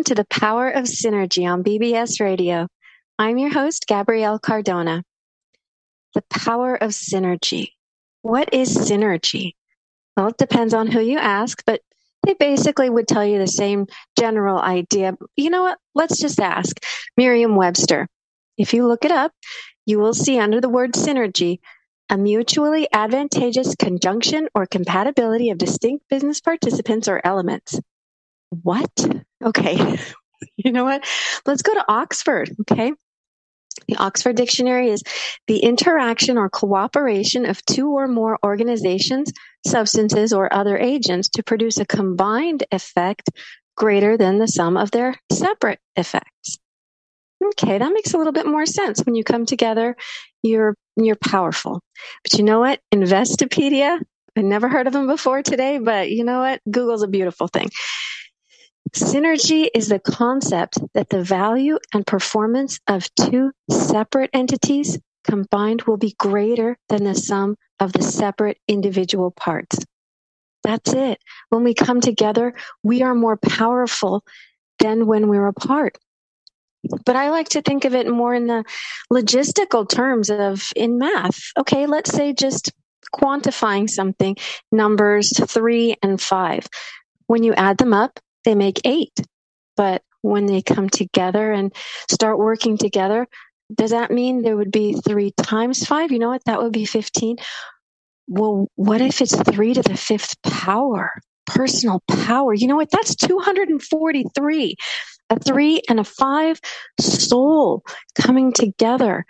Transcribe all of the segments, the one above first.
to the Power of Synergy on BBS Radio. I'm your host, Gabrielle Cardona. The power of synergy. What is synergy? Well, it depends on who you ask, but they basically would tell you the same general idea. You know what? Let's just ask Merriam-Webster. If you look it up, you will see under the word synergy, a mutually advantageous conjunction or compatibility of distinct business participants or elements. What? Okay. You know what? Let's go to Oxford, okay? The Oxford Dictionary is the interaction or cooperation of two or more organizations, substances, or other agents to produce a combined effect greater than the sum of their separate effects. Okay, that makes a little bit more sense. When you come together, you're powerful. But you know what? Investopedia, I never heard of them before today, but you know what? Google's a beautiful thing. Synergy is the concept that the value and performance of two separate entities combined will be greater than the sum of the separate individual parts. That's it. When we come together, we are more powerful than when we're apart. But I like to think of it more in the logistical terms of in math. Okay, let's say just quantifying something, numbers 3 and 5. When you add them up, they make 8. But when they come together and start working together, does that mean there would be 3 times 5? You know what? That would be 15. Well, what if it's 3 to the 5th power? Personal power. You know what? That's 243. A 3 and a 5 soul coming together.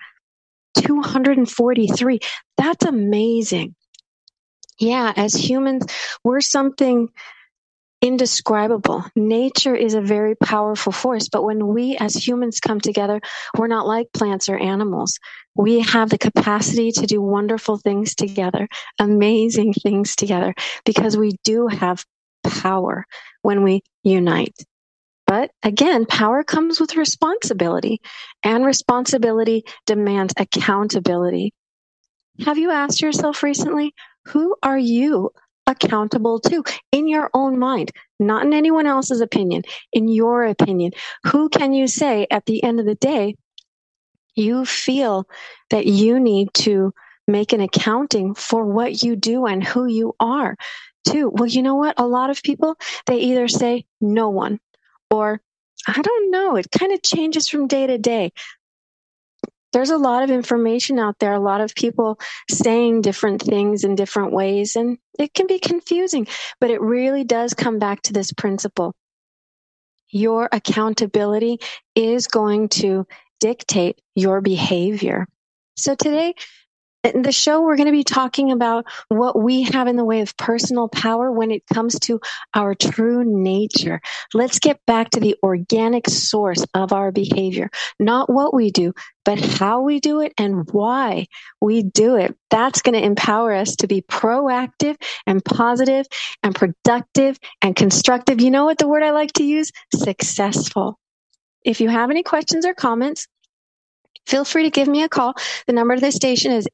243. That's amazing. Yeah, as humans, we're something indescribable. Nature is a very powerful force, but when we as humans come together, we're not like plants or animals. We have the capacity to do wonderful things together, amazing things together, because we do have power when we unite. But again, power comes with responsibility, and responsibility demands accountability. Have you asked yourself recently, who are you accountable to in your own mind, not in anyone else's opinion, in your opinion? Who can you say at the end of the day, you feel that you need to make an accounting for what you do and who you are too? Well, you know what? A lot of people, they either say no one, or I don't know. It kind of changes from day to day. There's a lot of information out there, a lot of people saying different things in different ways, and it can be confusing, but it really does come back to this principle. Your accountability is going to dictate your behavior. So today, in the show, we're going to be talking about what we have in the way of personal power when it comes to our true nature. Let's get back to the organic source of our behavior, not what we do, but how we do it and why we do it. That's going to empower us to be proactive and positive and productive and constructive. You know what the word I like to use? Successful. If you have any questions or comments, feel free to give me a call. The number to the station is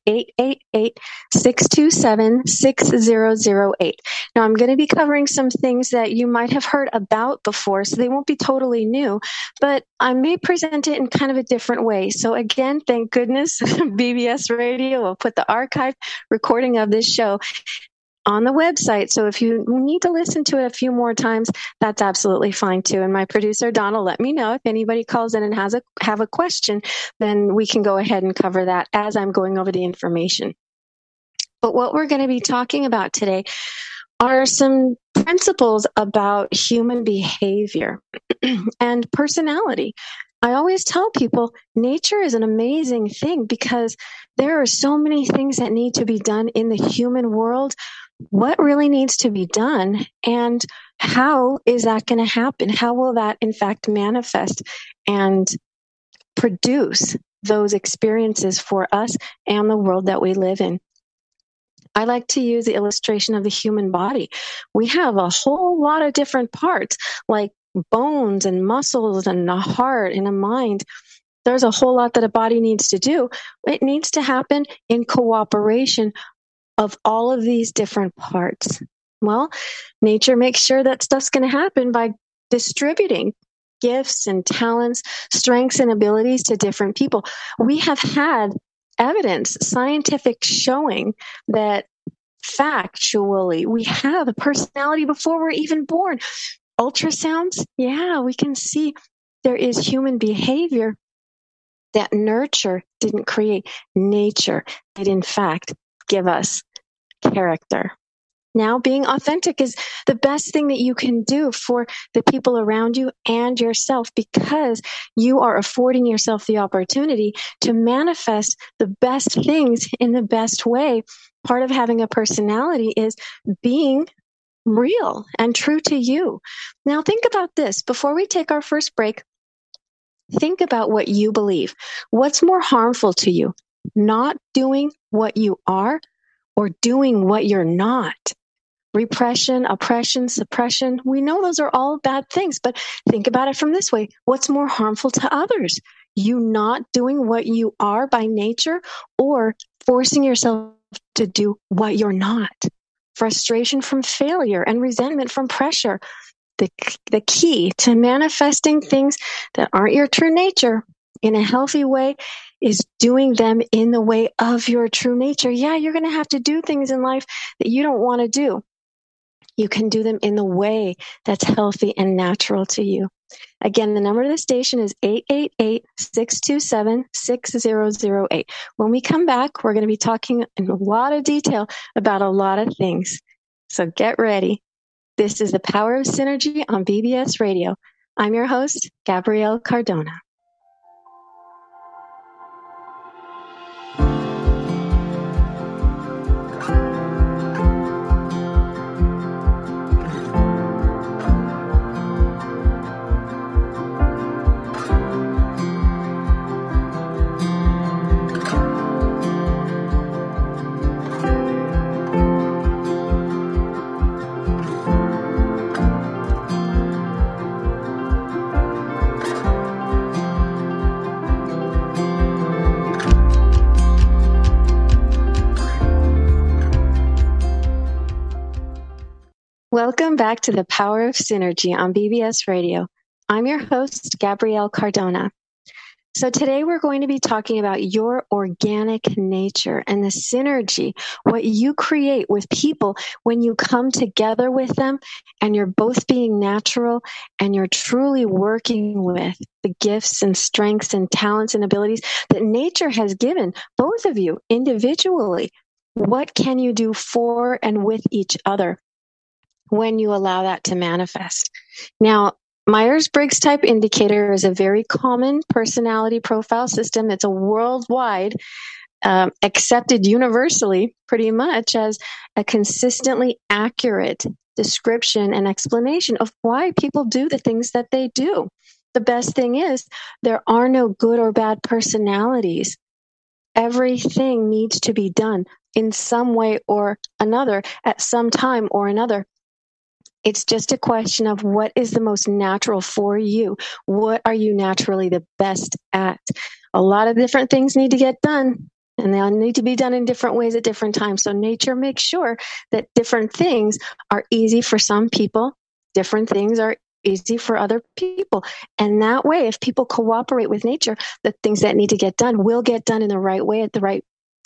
888-627-6008. Now, I'm going to be covering some things that you might have heard about before, so they won't be totally new, but I may present it in kind of a different way. So again, thank goodness BBS Radio will put the archive recording of this show on the website. So if you need to listen to it a few more times, that's absolutely fine too. And my producer, Donna, let me know if anybody calls in and have a question, then we can go ahead and cover that as I'm going over the information. But what we're going to be talking about today are some principles about human behavior and personality. I always tell people nature is an amazing thing because there are so many things that need to be done in the human world. What really needs to be done, and how is that going to happen? How will that, in fact, manifest and produce those experiences for us and the world that we live in? I like to use the illustration of the human body. We have a whole lot of different parts, like bones and muscles and a heart and a mind. There's a whole lot that a body needs to do. It needs to happen in cooperation of all of these different parts. Well, nature makes sure that stuff's going to happen by distributing gifts and talents, strengths and abilities to different people. We have had evidence, scientific showing that factually we have a personality before we're even born. Ultrasounds, yeah, we can see there is human behavior that nurture didn't create. Nature did, in fact, give us character. Now, being authentic is the best thing that you can do for the people around you and yourself, because you are affording yourself the opportunity to manifest the best things in the best way. Part of having a personality is being real and true to you. Now, think about this. Before we take our first break, think about what you believe. What's more harmful to you? Not doing what you are or doing what you're not? Repression, oppression, suppression. We know those are all bad things, but think about it from this way. What's more harmful to others? You not doing what you are by nature, or forcing yourself to do what you're not? Frustration from failure and resentment from pressure. The key to manifesting things that aren't your true nature in a healthy way is doing them in the way of your true nature. Yeah, you're going to have to do things in life that you don't want to do. You can do them in the way that's healthy and natural to you. Again, the number of the station is 888-627-6008. When we come back, we're going to be talking in a lot of detail about a lot of things. So get ready. This is The Power of Synergy on BBS Radio. I'm your host, Gabrielle Cardona. Welcome back to The Power of Synergy on BBS Radio. I'm your host, Gabrielle Cardona. So today we're going to be talking about your organic nature and the synergy, what you create with people when you come together with them and you're both being natural and you're truly working with the gifts and strengths and talents and abilities that nature has given both of you individually. What can you do for and with each other when you allow that to manifest? Now, Myers-Briggs Type Indicator is a very common personality profile system. It's a worldwide, accepted universally pretty much as a consistently accurate description and explanation of why people do the things that they do. The best thing is there are no good or bad personalities. Everything needs to be done in some way or another at some time or another. It's just a question of what is the most natural for you. What are you naturally the best at? A lot of different things need to get done, and they all need to be done in different ways at different times. So nature makes sure that different things are easy for some people, different things are easy for other people. And that way, if people cooperate with nature, the things that need to get done will get done in the right way at the right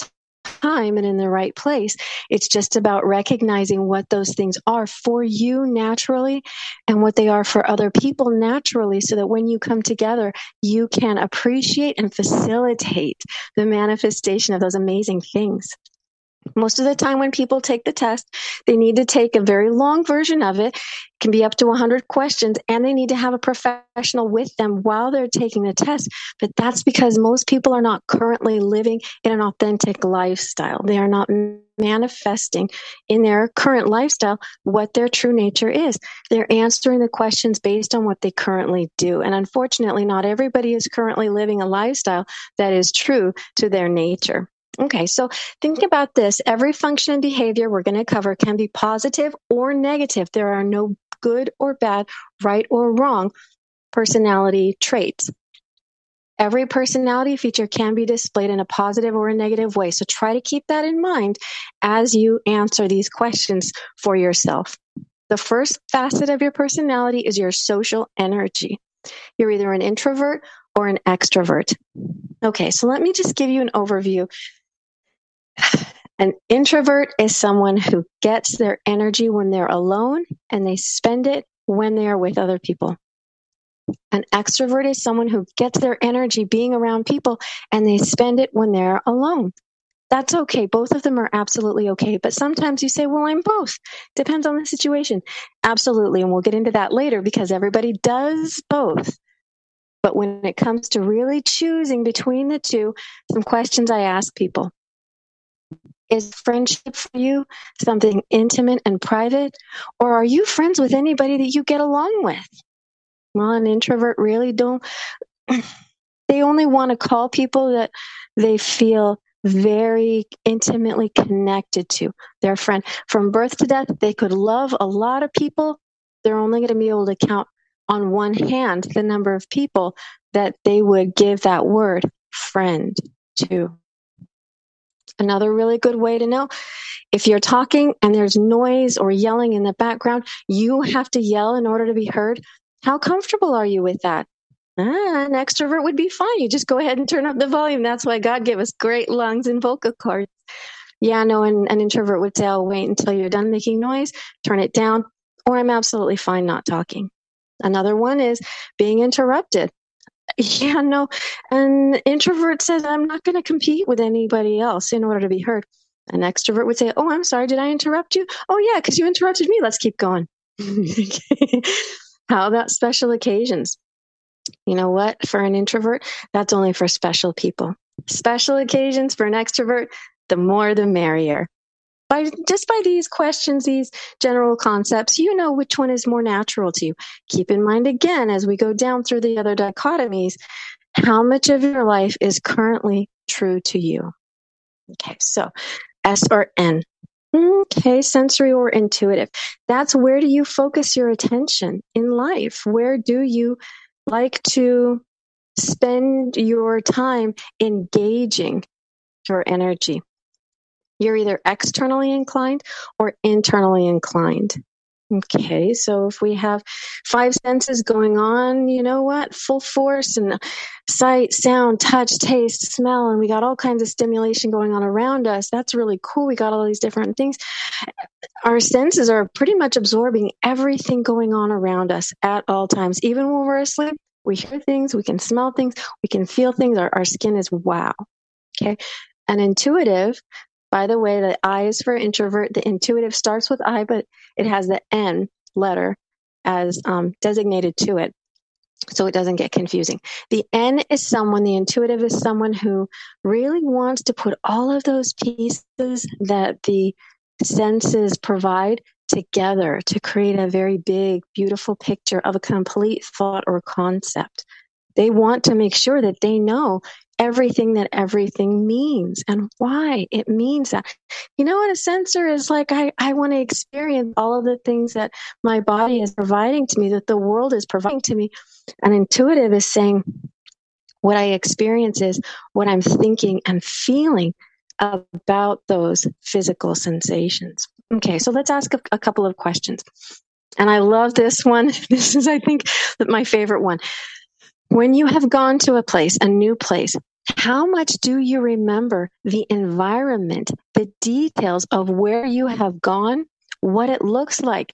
time and in the right place. It's just about recognizing what those things are for you naturally and what they are for other people naturally, so that when you come together, you can appreciate and facilitate the manifestation of those amazing things. Most of the time when people take the test, they need to take a very long version of it. It can be up to 100 questions, and they need to have a professional with them while they're taking the test. But that's because most people are not currently living in an authentic lifestyle. They are not manifesting in their current lifestyle what their true nature is. They're answering the questions based on what they currently do. And unfortunately, not everybody is currently living a lifestyle that is true to their nature. Okay, so think about this. Every function and behavior we're going to cover can be positive or negative. There are no good or bad, right or wrong personality traits. Every personality feature can be displayed in a positive or a negative way. So try to keep that in mind as you answer these questions for yourself. The first facet of your personality is your social energy. You're either an introvert or an extrovert. Okay, so let me just give you an overview. An introvert is someone who gets their energy when they're alone and they spend it when they are with other people. An extrovert is someone who gets their energy being around people and they spend it when they're alone. That's okay. Both of them are absolutely okay. But sometimes you say, well, I'm both. Depends on the situation. Absolutely. And we'll get into that later because everybody does both. But when it comes to really choosing between the two, some questions I ask people. Is friendship for you something intimate and private? Or are you friends with anybody that you get along with? Well, an introvert really don't. They only want to call people that they feel very intimately connected to their friend. From birth to death, they could love a lot of people. They're only going to be able to count on one hand the number of people that they would give that word friend to. Another really good way to know, if you're talking and there's noise or yelling in the background, you have to yell in order to be heard. How comfortable are you with that? An extrovert would be fine. You just go ahead and turn up the volume. That's why God gave us great lungs and vocal cords. Yeah, no, an introvert would say, I'll wait until you're done making noise, turn it down, or I'm absolutely fine not talking. Another one is being interrupted. Yeah, no, an introvert says, I'm not going to compete with anybody else in order to be heard. An extrovert would say, oh, I'm sorry, did I interrupt you? Oh, yeah, because you interrupted me. Let's keep going. How about special occasions? You know what? For an introvert, that's only for special people. Special occasions for an extrovert, the more the merrier. By these questions, these general concepts, you know which one is more natural to you. Keep in mind again, as we go down through the other dichotomies, how much of your life is currently true to you. Okay, so S or N. Okay, sensory or intuitive. That's where do you focus your attention in life? Where do you like to spend your time engaging your energy? You're either externally inclined or internally inclined. Okay, so if we have 5 senses going on, you know what? Full force and sight, sound, touch, taste, smell, and we got all kinds of stimulation going on around us. That's really cool. We got all these different things. Our senses are pretty much absorbing everything going on around us at all times. Even when we're asleep, we hear things, we can smell things, we can feel things. Our skin is wow. Okay, an intuitive. By the way, the I is for introvert. The intuitive starts with I, but it has the N letter as designated to it, so it doesn't get confusing. The N is someone, the intuitive is someone who really wants to put all of those pieces that the senses provide together to create a very big, beautiful picture of a complete thought or concept. They want to make sure that they know everything that everything means and why it means that. You know what a sensor is like? I want to experience all of the things that my body is providing to me, that the world is providing to me. An intuitive is saying what I experience is what I'm thinking and feeling about those physical sensations. Okay, so let's ask a couple of questions. And I love this one. This is, I think, my favorite one. When you have gone to a place, a new place, how much do you remember the environment, the details of where you have gone, what it looks like,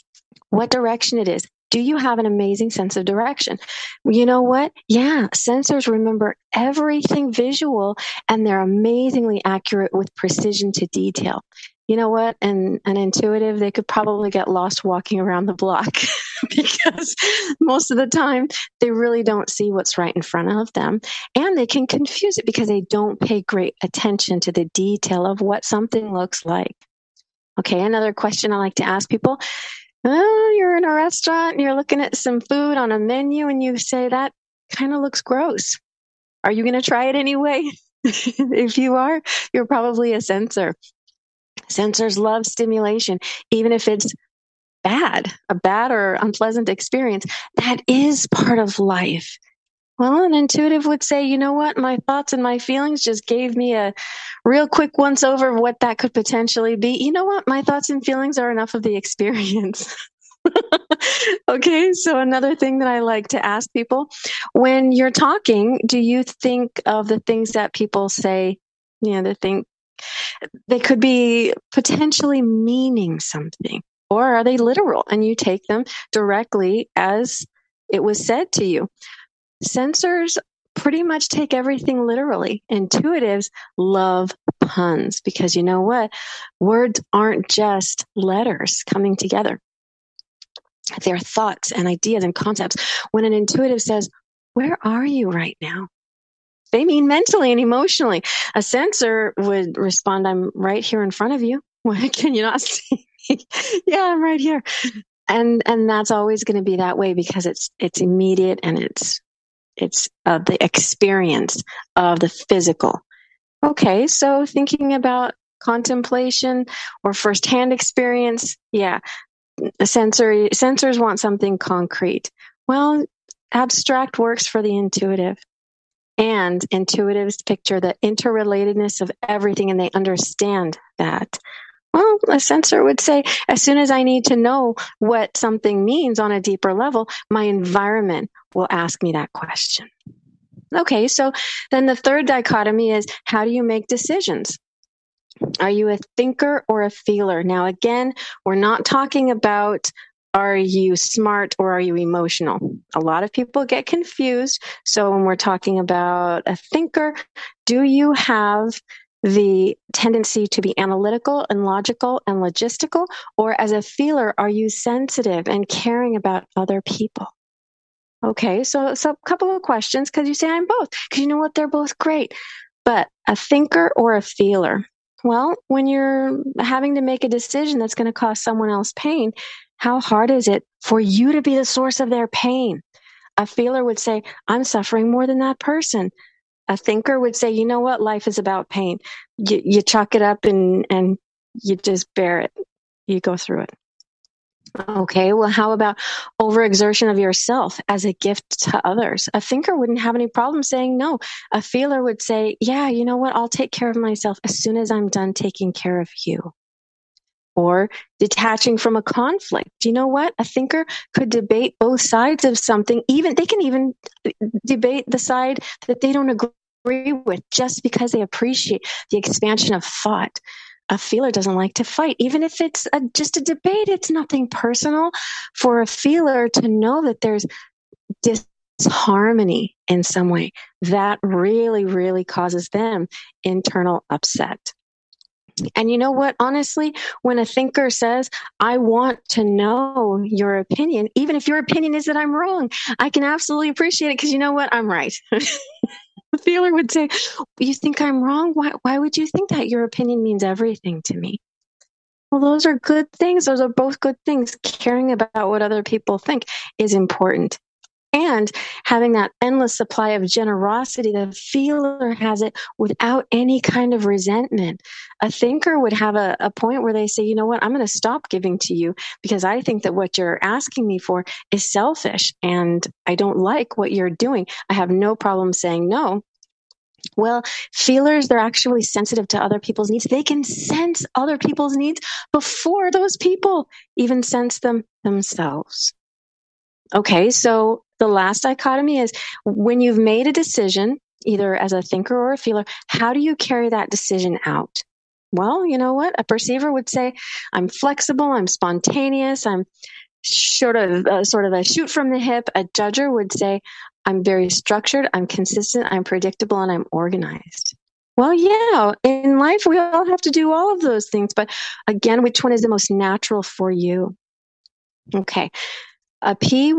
what direction it is? Do you have an amazing sense of direction? You know what? Yeah, sensors remember everything visual, and they're amazingly accurate with precision to detail. You know what? And an intuitive, they could probably get lost walking around the block because most of the time they really don't see what's right in front of them. And they can confuse it because they don't pay great attention to the detail of what something looks like. Okay, another question I like to ask people. Oh, you're in a restaurant and you're looking at some food on a menu and you say, that kind of looks gross. Are you going to try it anyway? If you are, you're probably a sensor. Sensors love stimulation, even if it's a bad or unpleasant experience. That is part of life. Well, an intuitive would say, you know what? My thoughts and my feelings just gave me a real quick once over of what that could potentially be. You know what? My thoughts and feelings are enough of the experience. Okay, so another thing that I like to ask people, when you're talking, do you think of the things that people say, the thing they could be potentially meaning something, or are they literal and you take them directly as it was said to you? Sensors pretty much take everything literally. Intuitives love puns because you know what? Words aren't just letters coming together. They're thoughts and ideas and concepts. When an intuitive says, "Where are you right now?" they mean mentally and emotionally. A sensor would respond, "I'm right here in front of you. Can you not see me?" Yeah, I'm right here. And that's always going to be that way because it's immediate and it's the experience of the physical. Okay, so thinking about contemplation or firsthand experience, yeah, sensors want something concrete. Well, abstract works for the intuitive. And intuitives picture the interrelatedness of everything and they understand that. Well, a sensor would say, as soon as I need to know what something means on a deeper level, my environment will ask me that question. Okay, so then the third dichotomy is, how do you make decisions? Are you a thinker or a feeler? Now, again, we're not talking about, are you smart or are you emotional? A lot of people get confused. So when we're talking about a thinker, do you have the tendency to be analytical and logical and logistical? Or as a feeler, are you sensitive and caring about other people? Okay, so a couple of questions, because you say I'm both, because you know what? They're both great. But a thinker or a feeler? Well, when you're having to make a decision that's going to cause someone else pain, how hard is it for you to be the source of their pain? A feeler would say, I'm suffering more than that person. A thinker would say, you know what? Life is about pain. You chalk it up and you just bear it. You go through it. Okay, well, how about overexertion of yourself as a gift to others? A thinker wouldn't have any problem saying no. A feeler would say, yeah, you know what? I'll take care of myself as soon as I'm done taking care of you. Or detaching from a conflict. You know what? A thinker could debate both sides of something. They can even debate the side that they don't agree with just because they appreciate the expansion of thought. A feeler doesn't like to fight. Even if it's just a debate, it's nothing personal. For a feeler to know that there's disharmony in some way, that really, really causes them internal upset. And you know what? Honestly, when a thinker says, I want to know your opinion, even if your opinion is that I'm wrong, I can absolutely appreciate it because you know what? I'm right. The feeler would say, you think I'm wrong? Why would you think that? Your opinion means everything to me. Well, those are good things. Those are both good things. Caring about what other people think is important. And having that endless supply of generosity, the feeler has it without any kind of resentment. A thinker would have a point where they say, you know what, I'm going to stop giving to you because I think that what you're asking me for is selfish and I don't like what you're doing. I have no problem saying no. Well, feelers, they're actually sensitive to other people's needs. They can sense other people's needs before those people even sense them themselves. Okay, so the last dichotomy is when you've made a decision, either as a thinker or a feeler, how do you carry that decision out? Well, you know what? A perceiver would say, I'm flexible, I'm spontaneous, I'm sort of a shoot from the hip. A judger would say, I'm very structured, I'm consistent, I'm predictable, and I'm organized. Well, yeah, in life, we all have to do all of those things. But again, which one is the most natural for you? Okay. A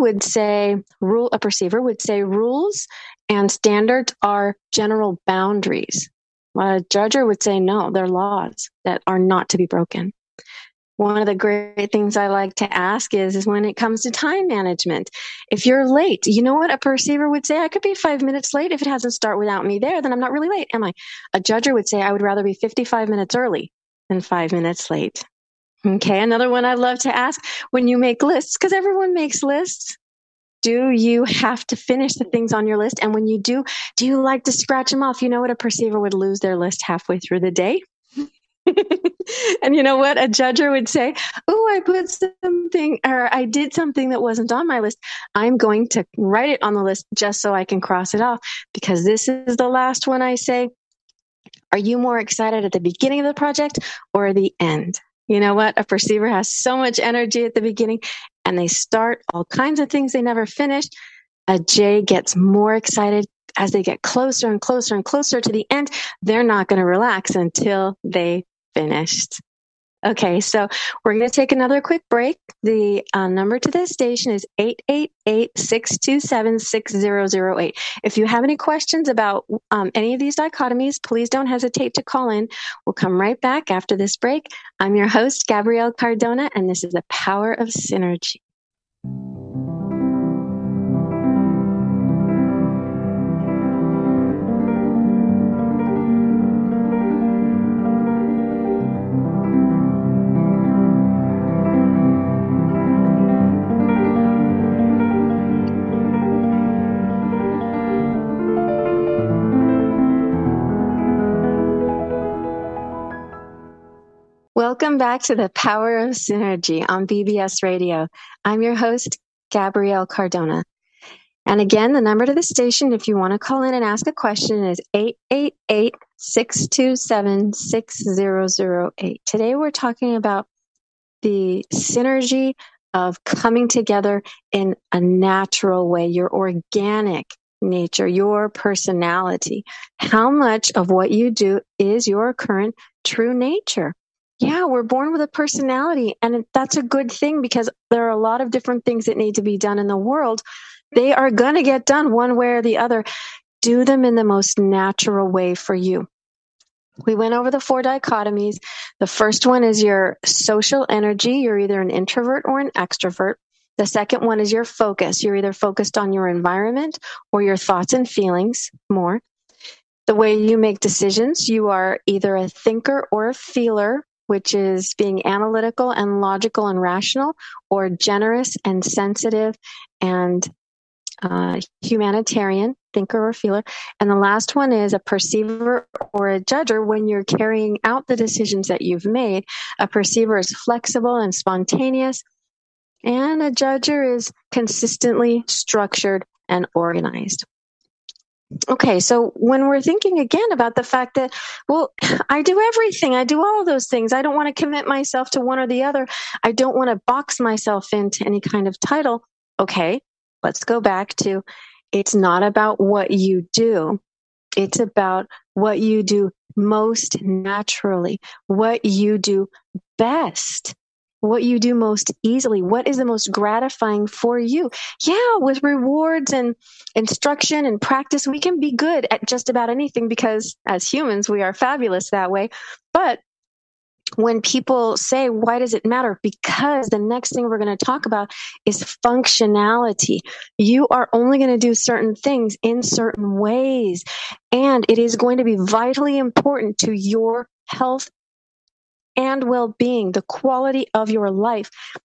perceiver would say rules and standards are general boundaries. A judger would say, no, they're laws that are not to be broken. One of the great things I like to ask is when it comes to time management, if you're late, you know what a perceiver would say? I could be 5 minutes late. If it hasn't started without me there, then I'm not really late, am I? A judger would say, I would rather be 55 minutes early than 5 minutes late. Okay, another one I love to ask when you make lists, because everyone makes lists. Do you have to finish the things on your list? And when you do you like to scratch them off? You know what? A perceiver would lose their list halfway through the day. And you know what? A judger would say, oh, I put something, or I did something that wasn't on my list. I'm going to write it on the list just so I can cross it off, because this is the last one I say. Are you more excited at the beginning of the project or the end? You know what? A perceiver has so much energy at the beginning, and they start all kinds of things they never finish. A J gets more excited as they get closer and closer and closer to the end. They're not going to relax until they finished. Okay, so we're going to take another quick break. The number to this station is 888-627-6008. If you have any questions about any of these dichotomies, please don't hesitate to call in. We'll come right back after this break. I'm your host, Gabrielle Cardona, and this is The Power of Synergy. Welcome back to The Power of Synergy on BBS Radio. I'm your host, Gabrielle Cardona. And again, the number to the station, if you want to call in and ask a question, is 888-627-6008. Today we're talking about the synergy of coming together in a natural way, your organic nature, your personality. How much of what you do is your current true nature? Yeah, we're born with a personality, and that's a good thing, because there are a lot of different things that need to be done in the world. They are going to get done one way or the other. Do them in the most natural way for you. We went over the 4 dichotomies. The first one is your social energy. You're either an introvert or an extrovert. The second one is your focus. You're either focused on your environment or your thoughts and feelings more. The way you make decisions, you are either a thinker or a feeler, which is being analytical and logical and rational, or generous and sensitive and humanitarian, thinker or feeler. And the last one is a perceiver or a judger. When you're carrying out the decisions that you've made, a perceiver is flexible and spontaneous, and a judger is consistently structured and organized. Okay, so when we're thinking again about the fact that, well, I do everything, I do all of those things, I don't want to commit myself to one or the other, I don't want to box myself into any kind of title. Okay, let's go back to, it's not about what you do, it's about what you do most naturally, what you do best, what you do most easily, what is the most gratifying for you. Yeah, with rewards and instruction and practice, we can be good at just about anything, because as humans, we are fabulous that way. But when people say, why does it matter? Because the next thing we're going to talk about is functionality. You are only going to do certain things in certain ways, and it is going to be vitally important to your health and well-being, the quality of your life,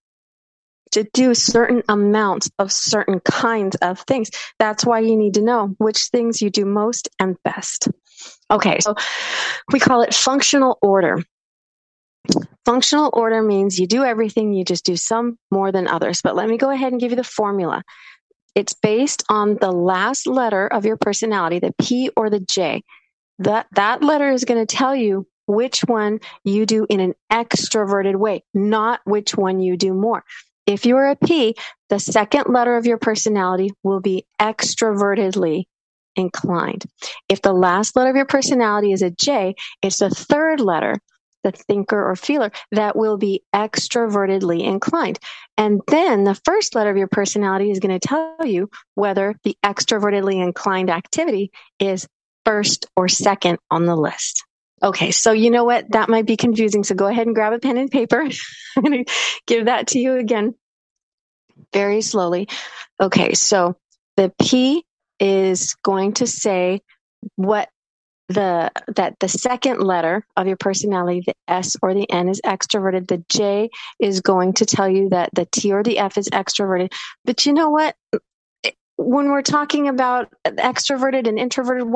to do certain amounts of certain kinds of things. That's why you need to know which things you do most and best. Okay, so we call it functional order. Functional order means you do everything, you just do some more than others. But let me go ahead and give you the formula. It's based on the last letter of your personality, the P or the J. That letter is going to tell you which one you do in an extroverted way, not which one you do more. If you're a P, the second letter of your personality will be extrovertedly inclined. If the last letter of your personality is a J, it's the third letter, the thinker or feeler, that will be extrovertedly inclined. And then the first letter of your personality is going to tell you whether the extrovertedly inclined activity is first or second on the list. Okay, so you know what? That might be confusing. So go ahead and grab a pen and paper. I'm going to give that to you again very slowly. Okay, so the P is going to say what the second letter of your personality, the S or the N, is extroverted. The J is going to tell you that the T or the F is extroverted. But you know what? When we're talking about extroverted and introverted, why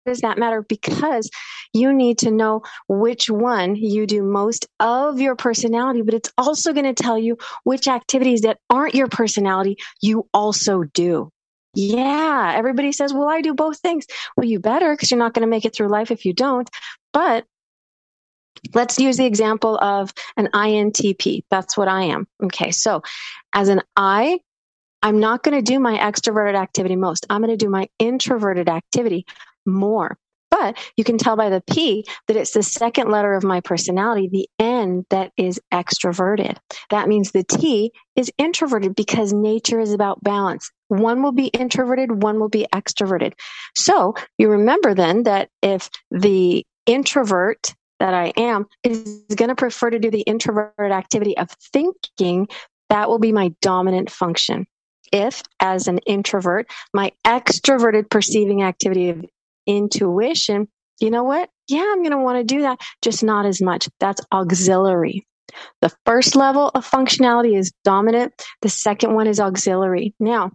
does that matter? Because you need to know which one you do most of your personality, but it's also going to tell you which activities that aren't your personality you also do. Yeah, everybody says, well, I do both things. Well, you better, because you're not going to make it through life if you don't. But let's use the example of an INTP. That's what I am. Okay, so as an I'm not going to do my extroverted activity most. I'm going to do my introverted activity more. But you can tell by the P that it's the second letter of my personality, the N, that is extroverted. That means the T is introverted because nature is about balance. One will be introverted, one will be extroverted. So you remember then that if the introvert that I am is going to prefer to do the introverted activity of thinking, that will be my dominant function. If, as an introvert, my extroverted perceiving activity of intuition, you know what? Yeah, I'm going to want to do that, just not as much. That's auxiliary. The first level of functionality is dominant. The second one is auxiliary. Now,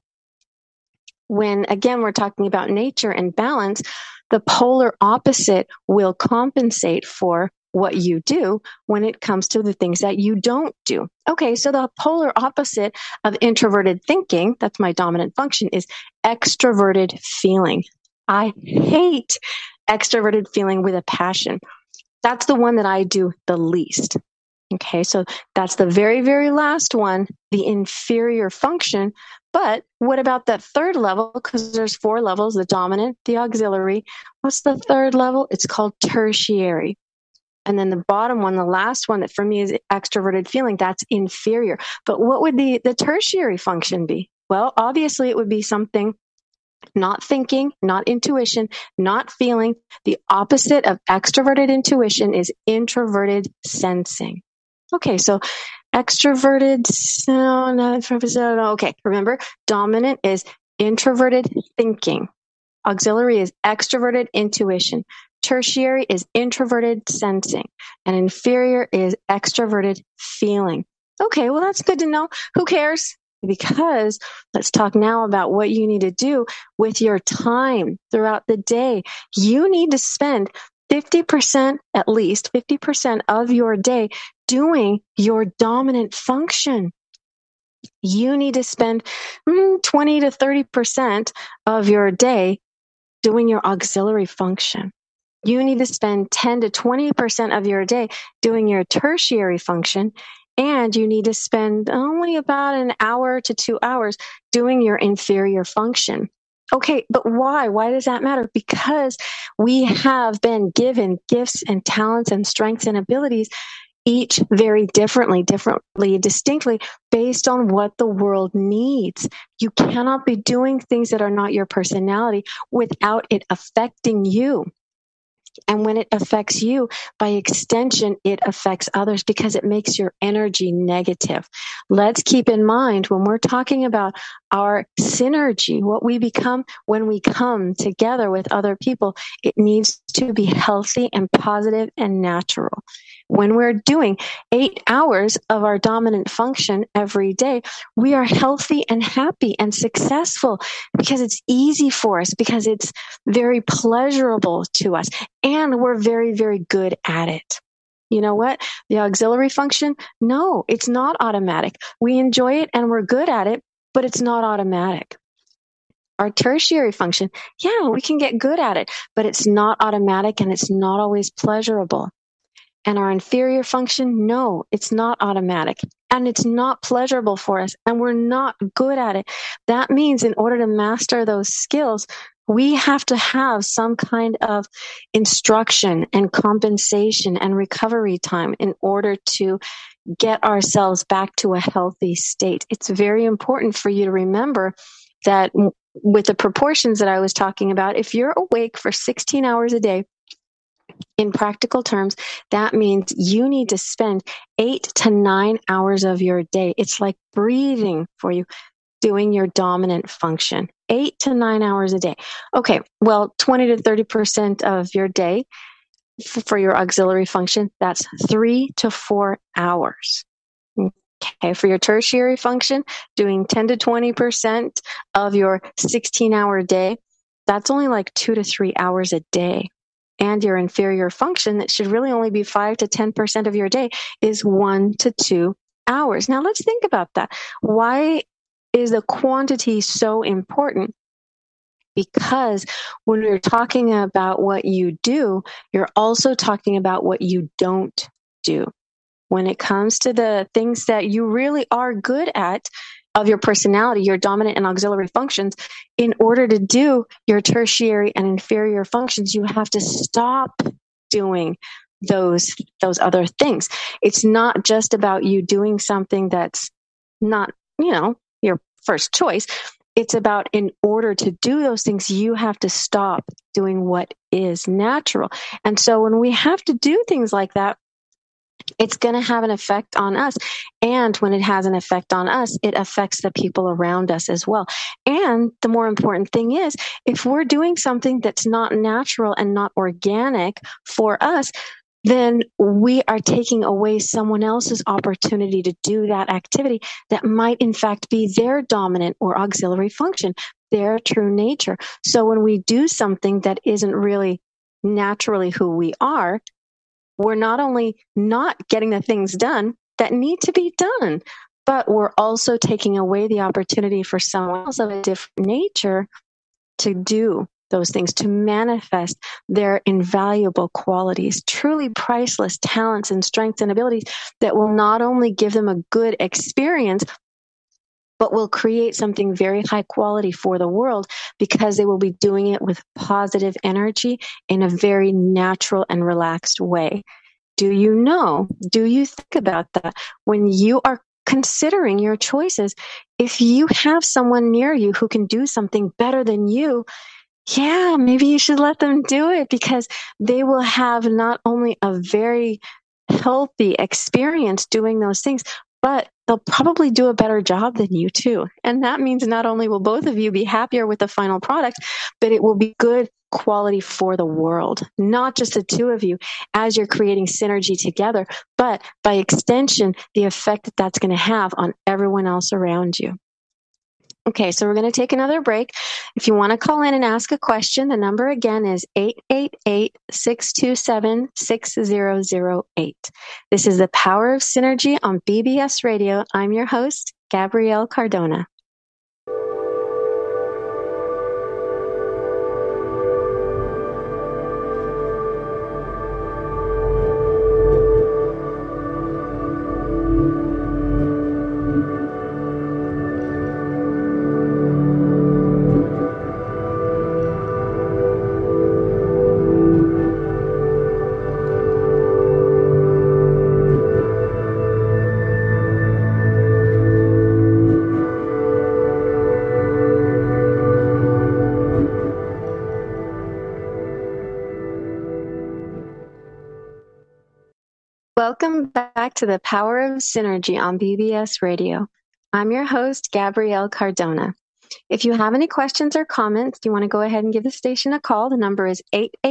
when, again, we're talking about nature and balance, the polar opposite will compensate for what you do when it comes to the things that you don't do. Okay, so the polar opposite of introverted thinking, that's my dominant function, is extroverted feeling. I hate extroverted feeling with a passion. That's the one that I do the least. Okay, so that's the very, very last one, the inferior function. But what about that third level? Because there's 4 levels, the dominant, the auxiliary. What's the third level? It's called tertiary. And then the bottom one, the last one that for me is extroverted feeling, that's inferior. But what would the tertiary function be? Well, obviously it would be something not thinking, not intuition, not feeling. The opposite of extroverted intuition is introverted sensing. Okay, so extroverted, okay, remember, dominant is introverted thinking. Auxiliary is extroverted intuition. Tertiary is introverted sensing. And inferior is extroverted feeling. Okay, well, that's good to know. Who cares? Because let's talk now about what you need to do with your time throughout the day. You need to spend 50%, at least 50% of your day doing your dominant function. You need to spend 20 to 30% of your day doing your auxiliary function. You need to spend 10 to 20% of your day doing your tertiary function. And you need to spend only about an hour to 2 hours doing your inferior function. Okay, but why? Why does that matter? Because we have been given gifts and talents and strengths and abilities, each very differently, distinctly, based on what the world needs. You cannot be doing things that are not your personality without it affecting you. And when it affects you, by extension, it affects others because it makes your energy negative. Let's keep in mind when we're talking about our synergy, what we become when we come together with other people, it needs to be healthy and positive and natural. When we're doing 8 hours of our dominant function every day, we are healthy and happy and successful because it's easy for us, because it's very pleasurable to us, and we're very, very good at it. You know what? The auxiliary function, no, it's not automatic. We enjoy it and we're good at it, but it's not automatic. Our tertiary function, yeah, we can get good at it, but it's not automatic and it's not always pleasurable. And our inferior function, no, it's not automatic and it's not pleasurable for us and we're not good at it. That means in order to master those skills, we have to have some kind of instruction and compensation and recovery time in order to get ourselves back to a healthy state. It's very important for you to remember that with the proportions that I was talking about, if you're awake for 16 hours a day, in practical terms, that means you need to spend 8 to 9 hours of your day. It's like breathing for you, doing your dominant function. 8 to 9 hours a day. Okay, well, 20 to 30% of your day for your auxiliary function, that's 3 to 4 hours. Okay, for your tertiary function, doing 10 to 20% of your 16-hour day, that's only like 2 to 3 hours a day. And your inferior function, that should really only be 5 to 10% of your day, is 1 to 2 hours. Now let's think about that. Why is the quantity so important? Because when you're talking about what you do, you're also talking about what you don't do. When it comes to the things that you really are good at of your personality, your dominant and auxiliary functions, in order to do your tertiary and inferior functions, you have to stop doing those other things. It's not just about you doing something that's not, your first choice. It's about, in order to do those things, you have to stop doing what is natural. And so when we have to do things like that, it's going to have an effect on us. And when it has an effect on us, it affects the people around us as well. And the more important thing is, if we're doing something that's not natural and not organic for us, then we are taking away someone else's opportunity to do that activity that might in fact be their dominant or auxiliary function, their true nature. So when we do something that isn't really naturally who we are, we're not only not getting the things done that need to be done, but we're also taking away the opportunity for someone else of a different nature to do those things, to manifest their invaluable qualities, truly priceless talents and strengths and abilities that will not only give them a good experience, but will create something very high quality for the world, because they will be doing it with positive energy in a very natural and relaxed way. Do you think about that when you are considering your choices? If you have someone near you who can do something better than you, yeah, maybe you should let them do it, because they will have not only a very healthy experience doing those things, but they'll probably do a better job than you too. And that means not only will both of you be happier with the final product, but it will be good quality for the world, not just the two of you as you're creating synergy together, but by extension, the effect that that's going to have on everyone else around you. Okay, so we're going to take another break. If you want to call in and ask a question, the number again is 888-627-6008. This is The Power of Synergy on BBS Radio. I'm your host, Gabrielle Cardona. Welcome back to The Power of Synergy on BBS Radio. I'm your host, Gabrielle Cardona. If you have any questions or comments, you want to go ahead and give the station a call. The number is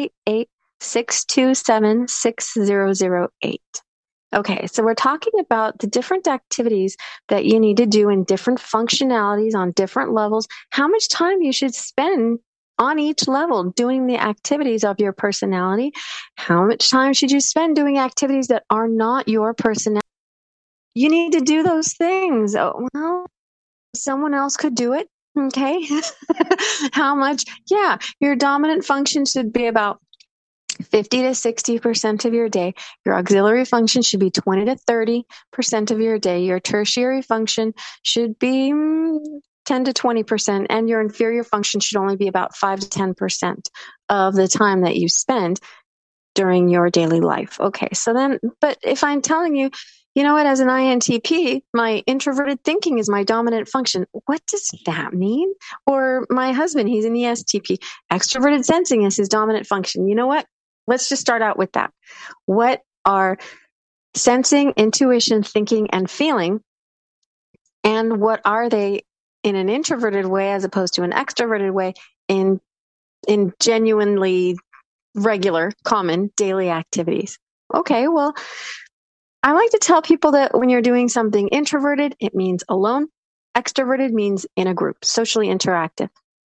888-627-6008. Okay, so we're talking about the different activities that you need to do in different functionalities on different levels, how much time you should spend on each level doing the activities of your personality. How much time should you spend doing activities that are not your personality? You need to do those things. Oh, well, someone else could do it. Okay. How much? Yeah. Your dominant function should be about 50 to 60% of your day. Your auxiliary function should be 20 to 30% of your day. Your tertiary function should be 10 to 20%, and your inferior function should only be about 5 to 10% of the time that you spend during your daily life. Okay, so then, but if I'm telling you, you know what, as an INTP, my introverted thinking is my dominant function, what does that mean? Or my husband, he's an ESTP, extroverted sensing is his dominant function. You know what? Let's just start out with that. What are sensing, intuition, thinking, and feeling? And what are they in an introverted way as opposed to an extroverted way in genuinely regular, common daily activities? Okay, well, I like to tell people that when you're doing something introverted, it means alone. Extroverted means in a group, socially interactive.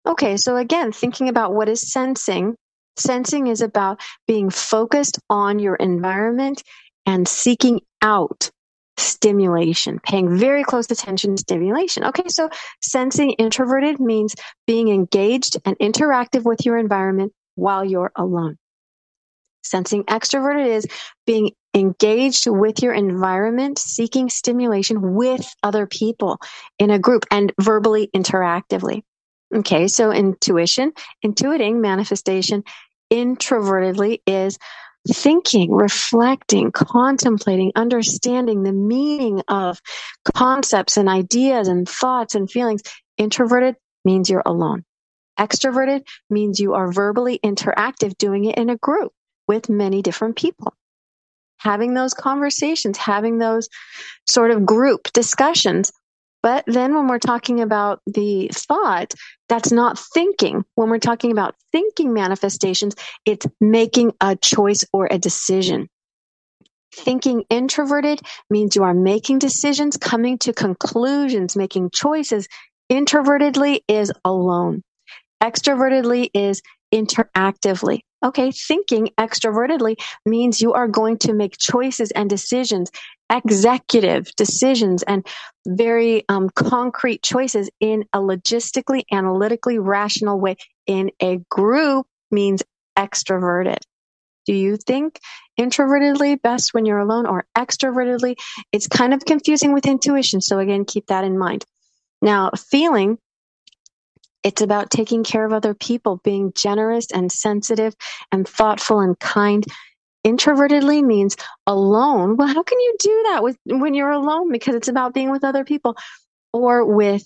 Okay, so again, thinking about what is sensing. Sensing is about being focused on your environment and seeking out stimulation, paying very close attention to stimulation. Okay, so sensing introverted means being engaged and interactive with your environment while you're alone. Sensing extroverted is being engaged with your environment, seeking stimulation with other people in a group and verbally interactively. Okay, so intuiting, manifestation, introvertedly is thinking, reflecting, contemplating, understanding the meaning of concepts and ideas and thoughts and feelings. Introverted means you're alone. Extroverted means you are verbally interactive, doing it in a group with many different people. Having those conversations, having those sort of group discussions. But then when we're talking about the thought, that's not thinking. When we're talking about thinking manifestations, it's making a choice or a decision. Thinking introverted means you are making decisions, coming to conclusions, making choices. Introvertedly is alone. Extrovertedly is interactively. Okay, thinking extrovertedly means you are going to make choices and decisions, executive decisions, and very concrete choices in a logistically, analytically rational way. In a group means extroverted. Do you think introvertedly best when you're alone or extrovertedly? It's kind of confusing with intuition. So again, keep that in mind. Now, feeling, it's about taking care of other people, being generous and sensitive and thoughtful and kind. Introvertedly means alone. Well, how can you do that when you're alone? Because it's about being with other people or with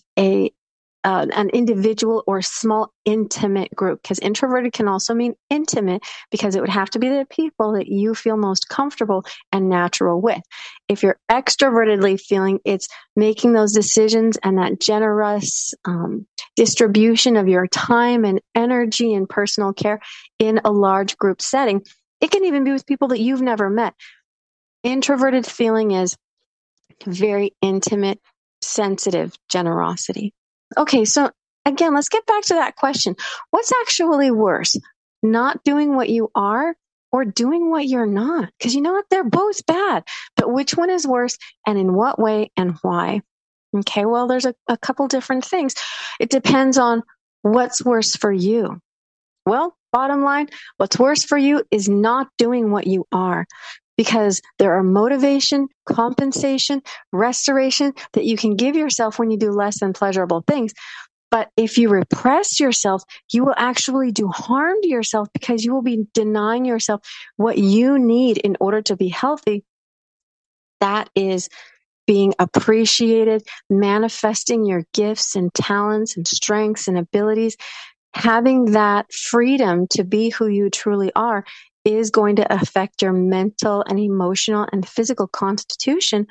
an individual or small intimate group. Because introverted can also mean intimate, because it would have to be the people that you feel most comfortable and natural with. If you're extrovertedly feeling, it's making those decisions and that generous distribution of your time and energy and personal care in a large group setting. It can even be with people that you've never met. Introverted feeling is very intimate, sensitive generosity. Okay, so again, let's get back to that question. What's actually worse, not doing what you are or doing what you're not? Because you know what? They're both bad. But which one is worse and in what way and why? Okay, well, there's a couple different things. It depends on what's worse for you. Well, bottom line, what's worse for you is not doing what you are, because there are motivation, compensation, restoration that you can give yourself when you do less than pleasurable things. But if you repress yourself, you will actually do harm to yourself, because you will be denying yourself what you need in order to be healthy. That is being appreciated, manifesting your gifts and talents and strengths and abilities. Having that freedom to be who you truly are is going to affect your mental and emotional and physical constitution.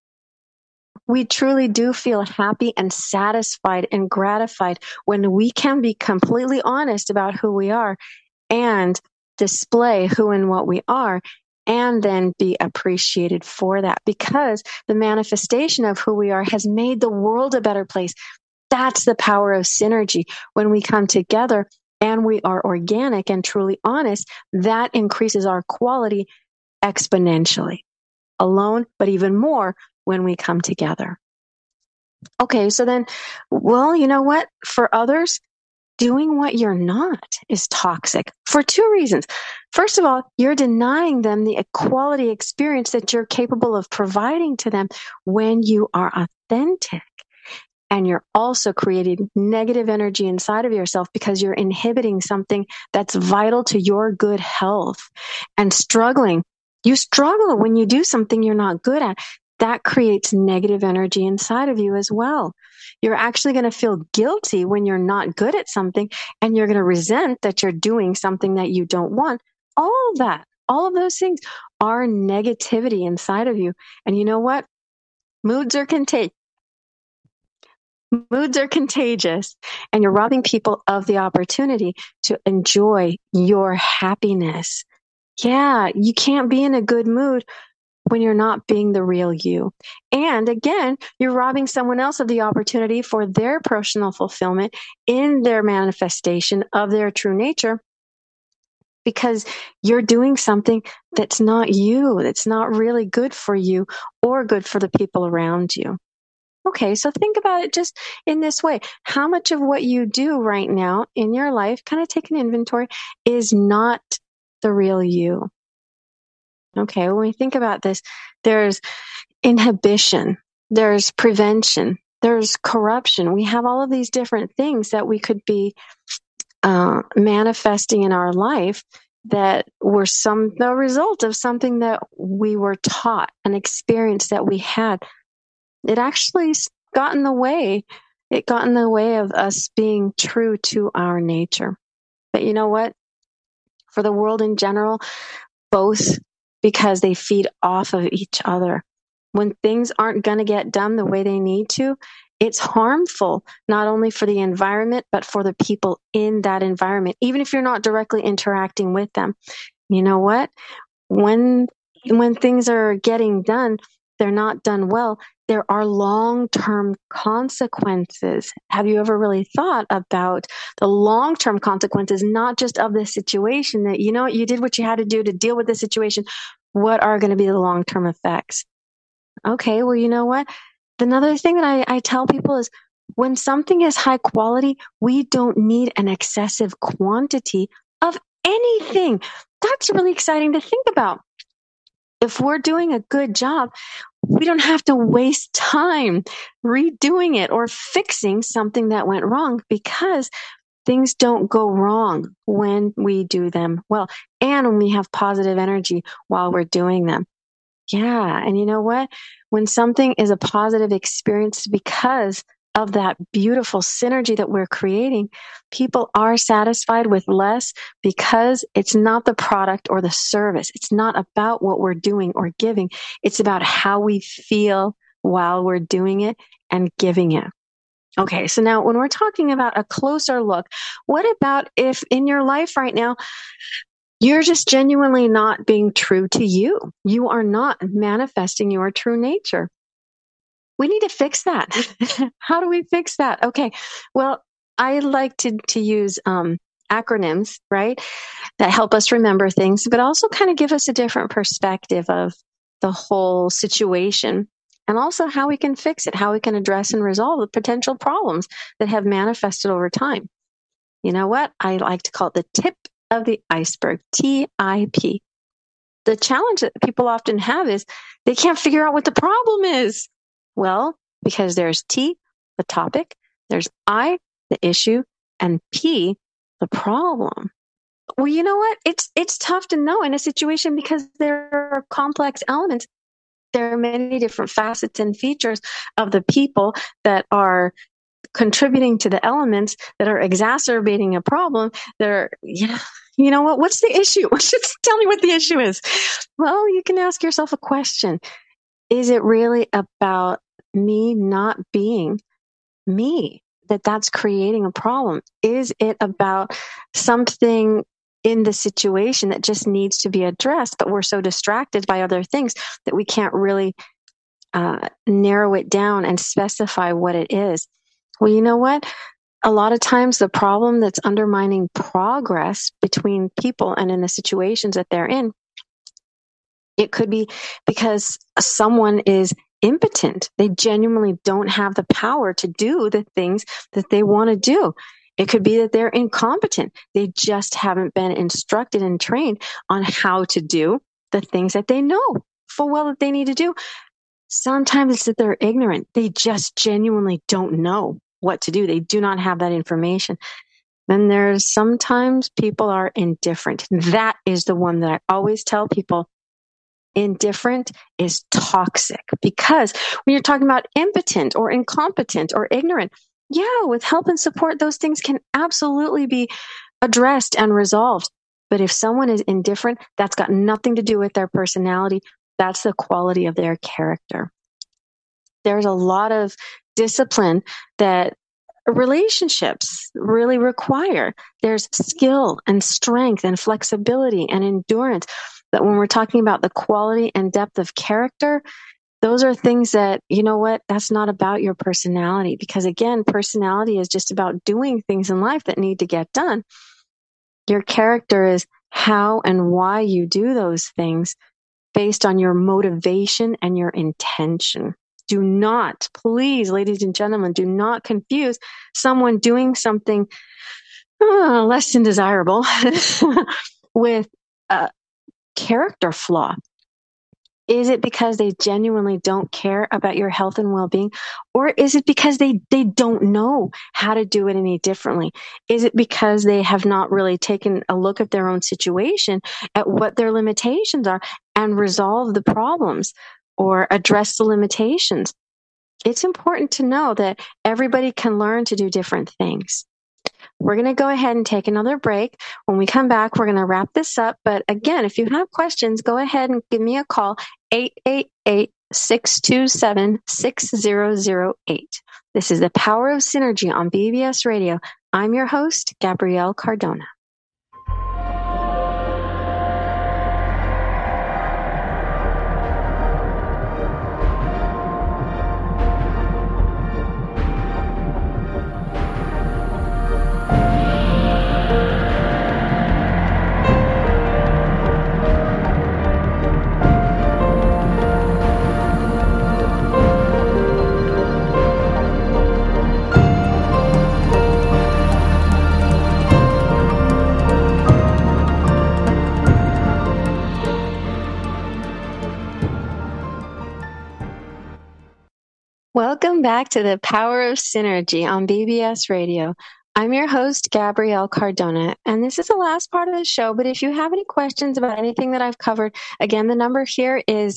We truly do feel happy and satisfied and gratified when we can be completely honest about who we are and display who and what we are, and then be appreciated for that, because the manifestation of who we are has made the world a better place. That's the power of synergy. When we come together and we are organic and truly honest, that increases our quality exponentially. Alone, but even more when we come together. Okay, so then, well, you know what? For others, doing what you're not is toxic for two reasons. First of all, you're denying them the quality experience that you're capable of providing to them when you are authentic. And you're also creating negative energy inside of yourself, because you're inhibiting something that's vital to your good health and struggling. You struggle when you do something you're not good at. That creates negative energy inside of you as well. You're actually going to feel guilty when you're not good at something, and you're going to resent that you're doing something that you don't want. All of that, all of those things are negativity inside of you. And you know what? Moods are contagious. Moods are contagious, and you're robbing people of the opportunity to enjoy your happiness. Yeah, you can't be in a good mood when you're not being the real you. And again, you're robbing someone else of the opportunity for their personal fulfillment in their manifestation of their true nature, because you're doing something that's not you, that's not really good for you or good for the people around you. Okay, so think about it just in this way. How much of what you do right now in your life, kind of take an inventory, is not the real you? Okay, when we think about this, there's inhibition, there's prevention, there's corruption. We have all of these different things that we could be manifesting in our life that were the result of something that we were taught, an experience that we had. It actually got in the way. It got in the way of us being true to our nature. But you know what? For the world in general, both, because they feed off of each other. When things aren't going to get done the way they need to, it's harmful, not only for the environment, but for the people in that environment, even if you're not directly interacting with them. You know what? When things are getting done, they're not done well, there are long-term consequences. Have you ever really thought about the long-term consequences, not just of the situation that, you did what you had to do to deal with the situation? What are going to be the long-term effects? Okay, well, you know what? Another thing that I tell people is when something is high quality, we don't need an excessive quantity of anything. That's really exciting to think about. If we're doing a good job, we don't have to waste time redoing it or fixing something that went wrong, because things don't go wrong when we do them well and when we have positive energy while we're doing them. Yeah. And you know what? When something is a positive experience because of that beautiful synergy that we're creating, people are satisfied with less, because it's not the product or the service. It's not about what we're doing or giving. It's about how we feel while we're doing it and giving it. Okay, so now when we're talking about a closer look, what about if in your life right now, you're just genuinely not being true to you? You are not manifesting your true nature. We need to fix that. How do we fix that? Okay, well, I like to use acronyms, right, that help us remember things, but also kind of give us a different perspective of the whole situation, and also how we can fix it, how we can address and resolve the potential problems that have manifested over time. You know what? I like to call it the tip of the iceberg, TIP. The challenge that people often have is they can't figure out what the problem is. Well, because there's T, the topic, there's I, the issue, and P, the problem. Well, you know what? It's tough to know in a situation because there are complex elements. There are many different facets and features of the people that are contributing to the elements that are exacerbating a problem. You know what? What's the issue? Just tell me what the issue is. Well, you can ask yourself a question. Is it really about me not being me, that's creating a problem? Is it about something in the situation that just needs to be addressed, but we're so distracted by other things that we can't really narrow it down and specify what it is? Well, you know what? A lot of times the problem that's undermining progress between people and in the situations that they're in, it could be because someone is impotent. They genuinely don't have the power to do the things that they want to do. It could be that they're incompetent. They just haven't been instructed and trained on how to do the things that they know full well that they need to do. Sometimes it's that they're ignorant. They just genuinely don't know what to do. They do not have that information. Then there's sometimes people are indifferent. That is the one that I always tell people. Indifferent is toxic, because when you're talking about impotent or incompetent or ignorant, yeah, with help and support, those things can absolutely be addressed and resolved. But if someone is indifferent, that's got nothing to do with their personality. That's the quality of their character. There's a lot of discipline that relationships really require. There's skill and strength and flexibility and endurance. that when we're talking about the quality and depth of character, those are things that, you know what, that's not about your personality. Because again, personality is just about doing things in life that need to get done. Your character is how and why you do those things based on your motivation and your intention. Do not, please, ladies and gentlemen, do not confuse someone doing something less than desirable with a character flaw. Is it because they genuinely don't care about your health and well-being? Or is it because they don't know how to do it any differently? Is it because they have not really taken a look at their own situation, at what their limitations are, and resolve the problems or address the limitations? It's important to know that everybody can learn to do different things. We're going to go ahead and take another break. When we come back, we're going to wrap this up. But again, if you have questions, go ahead and give me a call, 888-627-6008. This is The Power of Synergy on BBS Radio. I'm your host, Gabrielle Cardona. Welcome back to The Power of Synergy on BBS Radio. I'm your host, Gabrielle Cardona, and this is the last part of the show, but if you have any questions about anything that I've covered, again, the number here is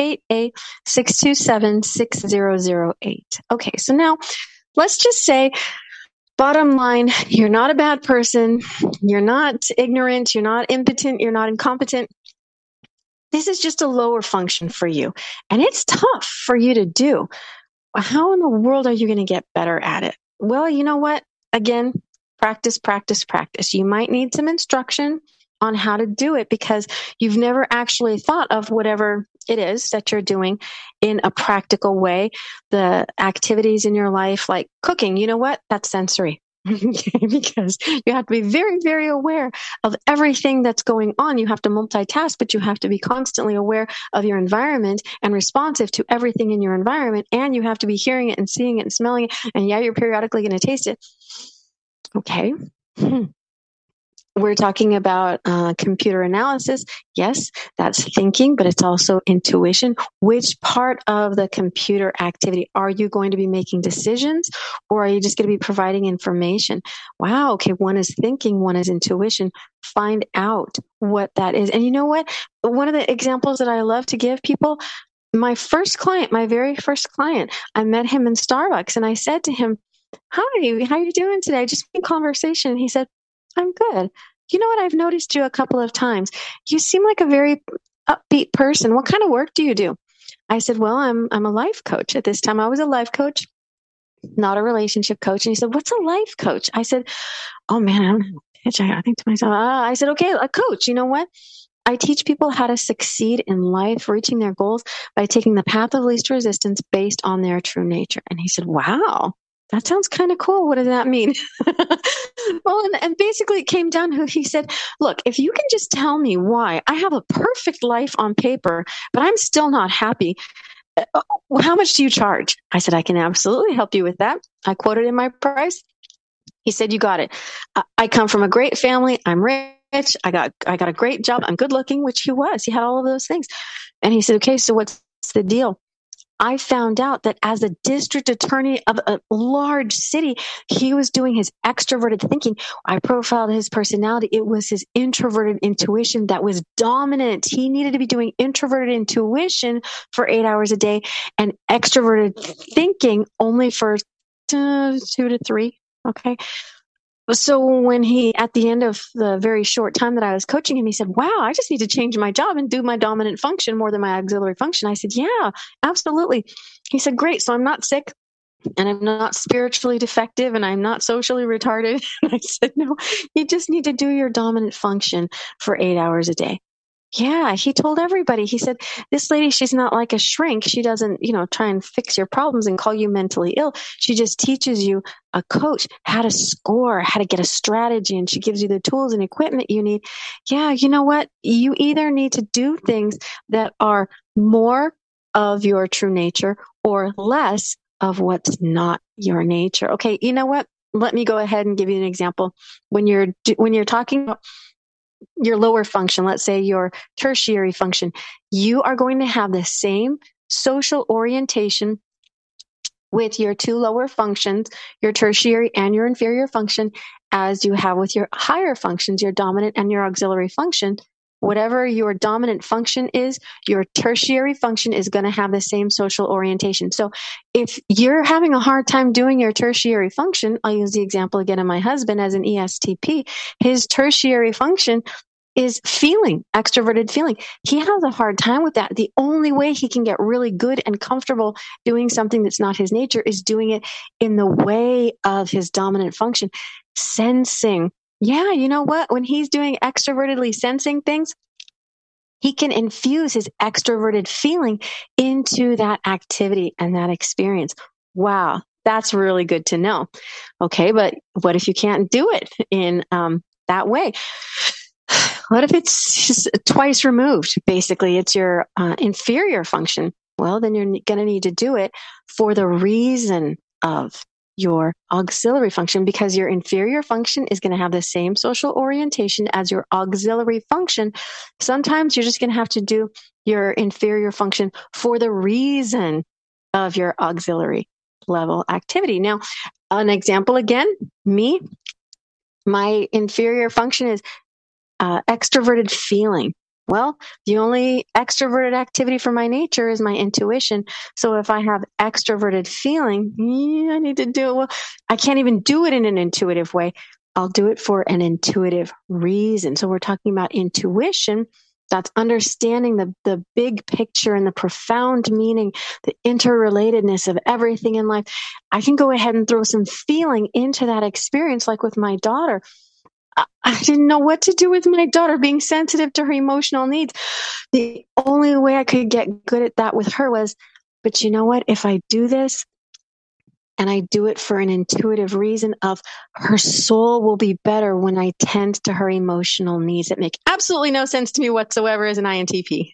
888-627-6008. Okay, so now let's just say, bottom line, you're not a bad person, you're not ignorant, you're not impotent, you're not incompetent. This is just a lower function for you, and it's tough for you to do. How in the world are you going to get better at it? Well, you know what? Again, practice, practice, practice. You might need some instruction on how to do it because you've never actually thought of whatever it is that you're doing in a practical way. The activities in your life, like cooking, you know what? That's sensory. Because you have to be very, very aware of everything that's going on. You have to multitask, but you have to be constantly aware of your environment and responsive to everything in your environment. And you have to be hearing it and seeing it and smelling it. And yeah, you're periodically going to taste it. Okay. We're talking about computer analysis. Yes, that's thinking, but it's also intuition. Which part of the computer activity are you going to be making decisions, or are you just going to be providing information? Wow, okay, one is thinking, one is intuition. Find out what that is. And you know what? One of the examples that I love to give people, my first client, my very first client, I met him in Starbucks, and I said to him, "Hi, how are you doing today?" Just in conversation. He said, "I'm good. You know what? I've noticed you a couple of times. You seem like a very upbeat person. What kind of work do you do?" I said, "Well, I'm a life coach." At this time, I was a life coach, not a relationship coach. And he said, "What's a life coach?" I said, "Oh man, I don't know. I think to myself, I said, okay, a coach. You know what? I teach people how to succeed in life, reaching their goals by taking the path of least resistance based on their true nature." And he said, "Wow, that sounds kind of cool. What does that mean?" Well, and basically it came down to, he said, "Look, if you can just tell me why I have a perfect life on paper, but I'm still not happy, how much do you charge?" I said, "I can absolutely help you with that." I quoted in my price. He said, "You got it. I come from a great family. I'm rich. I got a great job. I'm good looking," which he was. He had all of those things. And he said, "Okay, so what's the deal?" I found out that as a district attorney of a large city, he was doing his extroverted thinking. I profiled his personality. It was his introverted intuition that was dominant. He needed to be doing introverted intuition for 8 hours a day and extroverted thinking only for 2 to 3. Okay. So when he, at the end of the very short time that I was coaching him, he said, "Wow, I just need to change my job and do my dominant function more than my auxiliary function." I said, "Yeah, absolutely." He said, "Great. So I'm not sick and I'm not spiritually defective and I'm not socially retarded." And I said, "No, you just need to do your dominant function for 8 hours a day." Yeah, he told everybody. He said, this lady, she's not like a shrink. She doesn't, try and fix your problems and call you mentally ill. She just teaches you, a coach, how to score, how to get a strategy, and she gives you the tools and equipment you need. Yeah, you know what? You either need to do things that are more of your true nature or less of what's not your nature. Okay, you know what? Let me go ahead and give you an example. When you're talking about your lower function, let's say your tertiary function, you are going to have the same social orientation with your two lower functions, your tertiary and your inferior function, as you have with your higher functions, your dominant and your auxiliary function. Whatever your dominant function is, your tertiary function is going to have the same social orientation. So if you're having a hard time doing your tertiary function, I'll use the example again of my husband as an ESTP. His tertiary function is feeling, extroverted feeling. He has a hard time with that. The only way he can get really good and comfortable doing something that's not his nature is doing it in the way of his dominant function, sensing. Yeah, you know what? When he's doing extrovertedly sensing things, he can infuse his extroverted feeling into that activity and that experience. Wow, that's really good to know. Okay, but what if you can't do it in that way? What if it's just twice removed? Basically, it's your inferior function. Well, then you're going to need to do it for the reason of your auxiliary function, because your inferior function is going to have the same social orientation as your auxiliary function. Sometimes you're just going to have to do your inferior function for the reason of your auxiliary level activity. Now, an example again, me, my inferior function is extroverted feeling. Well, the only extroverted activity for my nature is my intuition. So if I have extroverted feeling, I need to do it. Well, I can't even do it in an intuitive way. I'll do it for an intuitive reason. So we're talking about intuition. That's understanding the big picture and the profound meaning, the interrelatedness of everything in life. I can go ahead and throw some feeling into that experience, like with my daughter. I didn't know what to do with my daughter, being sensitive to her emotional needs. The only way I could get good at that with her was, but you know what? If I do this and I do it for an intuitive reason of her soul will be better when I tend to her emotional needs. It makes absolutely no sense to me whatsoever as an INTP.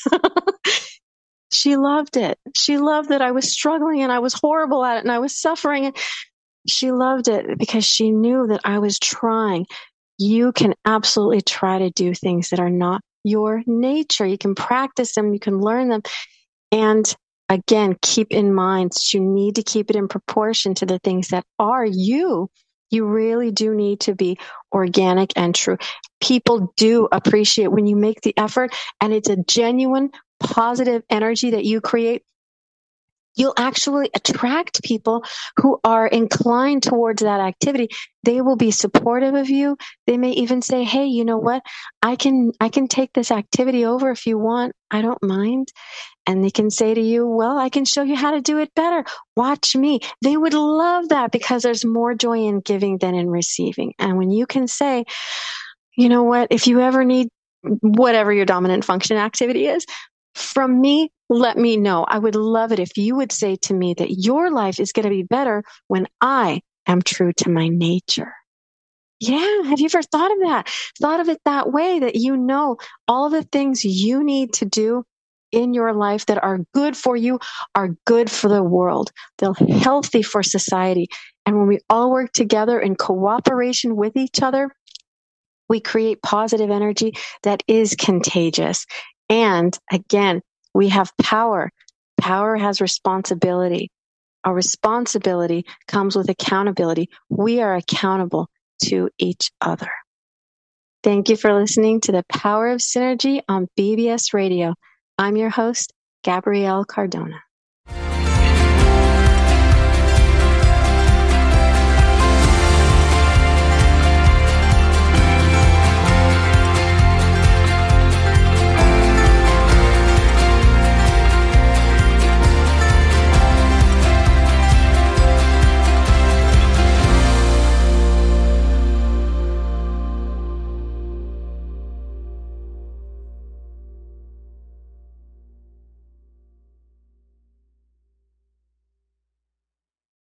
She loved it. She loved that I was struggling and I was horrible at it and I was suffering. And she loved it because she knew that I was trying. You can absolutely try to do things that are not your nature. You can practice them, you can learn them. And again, keep in mind, you need to keep it in proportion to the things that are you. You really do need to be organic and true. People do appreciate when you make the effort and it's a genuine, positive energy that you create. You'll actually attract people who are inclined towards that activity. They will be supportive of you. They may even say, hey, you know what? I can take this activity over if you want. I don't mind. And they can say to you, well, I can show you how to do it better. Watch me. They would love that because there's more joy in giving than in receiving. And when you can say, you know what? If you ever need whatever your dominant function activity is, from me, let me know. I would love it if you would say to me that your life is going to be better when I am true to my nature. Yeah. Have you ever thought of that? Thought of it that way, that you know all the things you need to do in your life that are good for you are good for the world. They're healthy for society. And when we all work together in cooperation with each other, we create positive energy that is contagious. And again, we have power. Power has responsibility. Our responsibility comes with accountability. We are accountable to each other. Thank you for listening to The Power of Synergy on BBS Radio. I'm your host, Gabrielle Cardona.